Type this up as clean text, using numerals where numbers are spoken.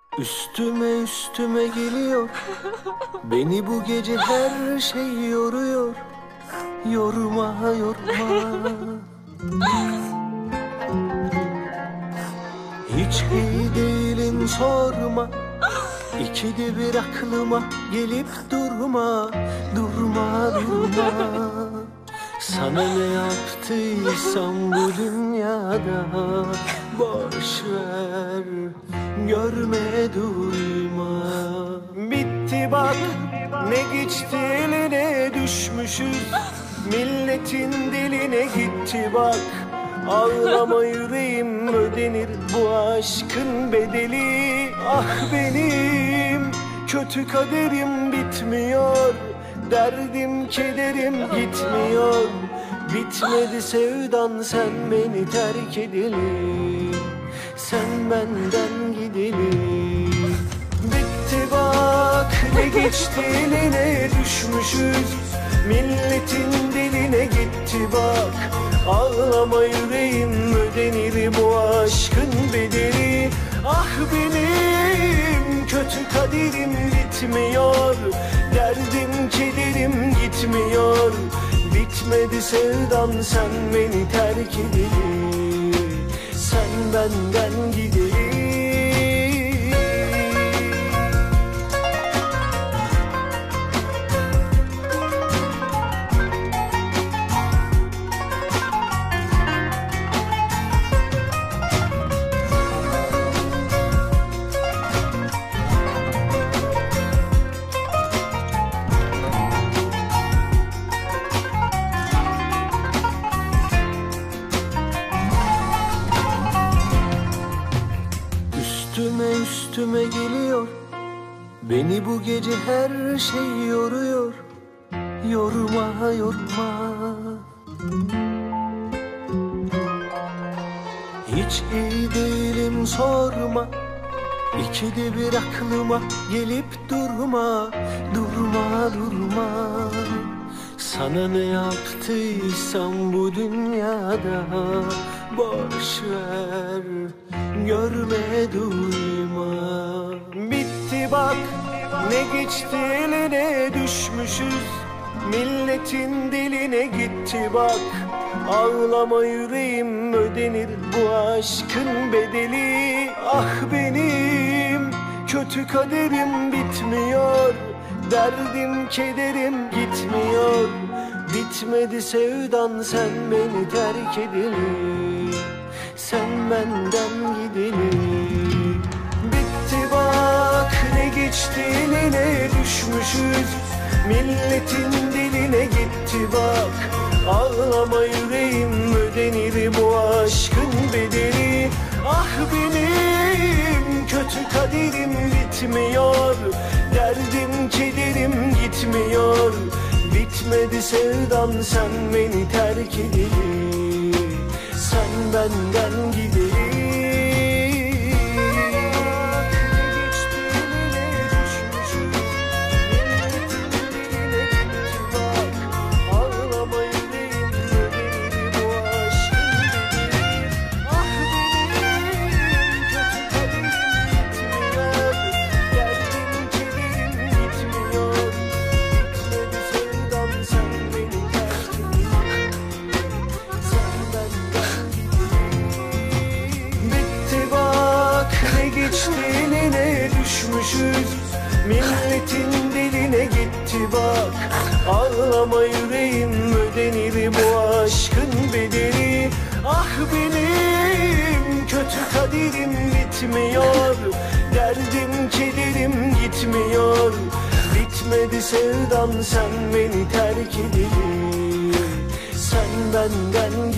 Üstüme üstüme geliyor. Beni bu gece her şey yoruyor. Yorma yorma. Hiç iyi değilim sorma. İkide bir aklıma gelip durma. Durma durma. Sana ne yaptıysam bu dünyada boş ver, görme duyma. Bitti bak, ne geçti eline düşmüşüz. Milletin diline gitti bak. Ağlama yüreğim, ödenir bu aşkın bedeli. Ah benim kötü kaderim bitmiyor. Derdim kederim gitmiyor. Bitmedi sevdan sen beni terk edeli. Sen benden gideli. Bitti bak, ne geçti eline düşmüşüz. Milletin diline gitti bak. Ağlama yüreğim, ödenir bu aşkın bedeli. Ah benim kötü kaderim bitmiyor. Derdim kederim gitmiyor. Bitmedi sevdan sen beni terk edeli. Sen benden gideli. Üstüme üstüme geliyor. Beni bu gece her şey yoruyor. Yorma yorma. Hiç iyi değilim sorma. İkide bir aklıma gelip durma. Durma durma. Sana ne yaptıysam bu dünyada boş ver, görme duyma. Bitti bak, ne geçti eline düşmüşüz. Milletin diline gitti bak. Ağlama yüreğim, ödenir bu aşkın bedeli. Ah benim kötü kaderim bitmiyor. Derdim kederim gitmiyor. Bitmedi sevdan sen beni terk edeli. Sen benden gideli. Bitti bak, ne geçti eline düşmüşüz. Milletin diline gitti bak. Ağlama yüreğim, ödenir bu aşkın bedeli. Ah benim kötü kaderim bitmiyor. Derdim kederim gitmiyor. Bitmedi sevdan sen beni terk edeli. Sen benden gideli. Milletin diline gitti bak. Ağlama yüreğim, ödenir bu aşkın bedeli. Ah benim kötü kaderim bitmiyor. Derdim kederim gitmiyor. Bitmedi sevdan sen beni terk edeli. Sen benden